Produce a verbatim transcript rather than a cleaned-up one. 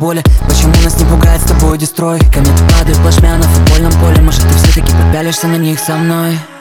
воли. Почему нас не пугает с тобой дестрой? Кометы падают плашмя на футбольном поле. Может ты все-таки попялишься на них со мной?